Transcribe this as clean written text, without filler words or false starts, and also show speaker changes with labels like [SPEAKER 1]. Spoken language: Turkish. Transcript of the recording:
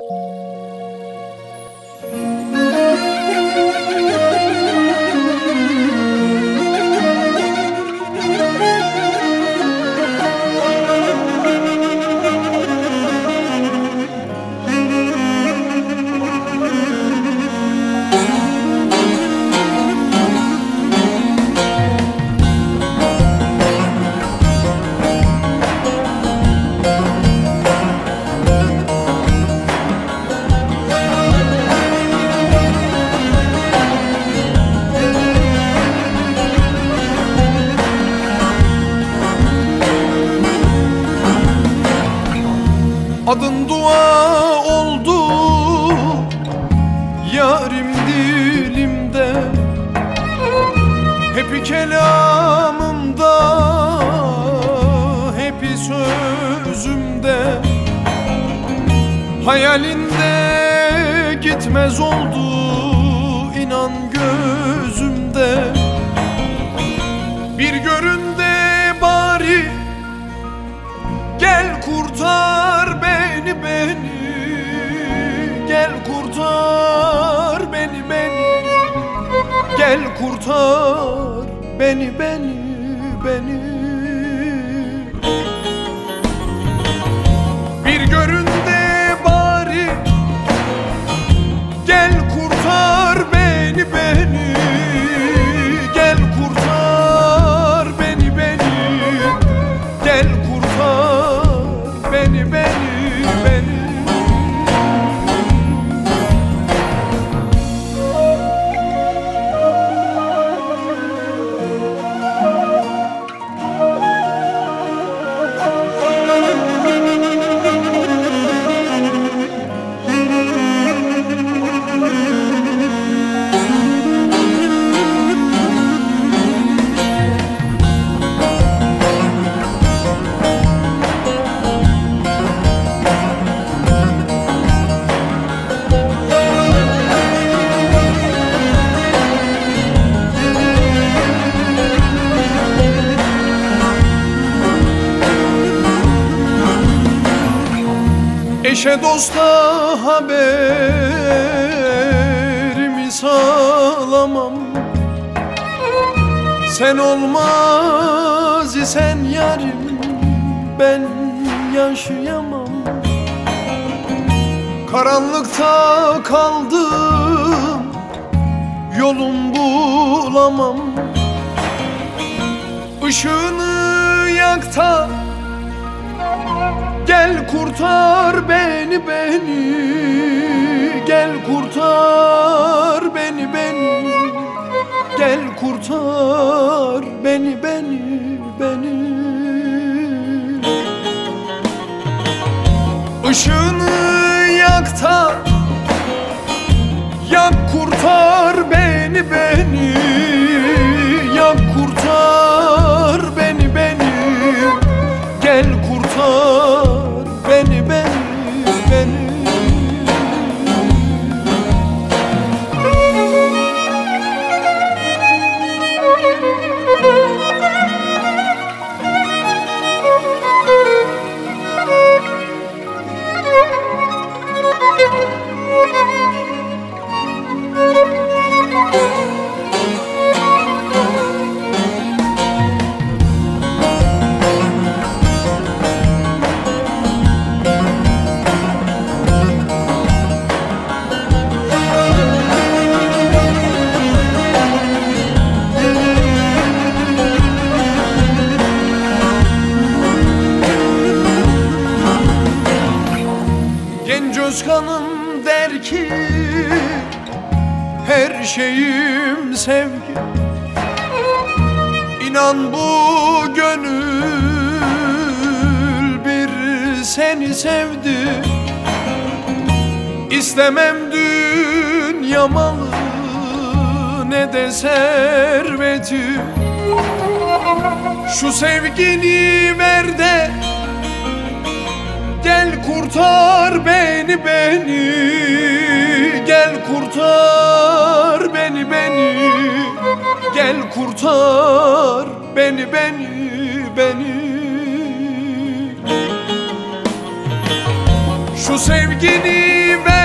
[SPEAKER 1] Adın dua oldu yarim dilimde, hepi kelamımda, hepi sözümde. Hayalinde gitmez oldu inan gözümde. Bir göründe bari gel kurtar beni, gel kurtar beni, gel kurtar beni. Bir göründe bari gel kurtar beni, gel kurtar beni, gel kurtar beni. Eşe dosta haberimi sağlamam. Sen olmaz isen yarim ben yaşayamam. Karanlıkta kaldım, yolum bulamam. Işığını yak da gel kurtar beni, gel kurtar beni, gel kurtar beni. Işığını yak da yak kurtar beni, yak kurtar beni, gel kurtar beni. Genç Özkan'ım der ki her şeyim sevgi. İnan bu gönül bir seni sevdi. İstemem dünya malı ne de serveti. Şu sevgini ver de gel kurtar beni, gel kurtar beni, gel kurtar beni. Şu sevgini ver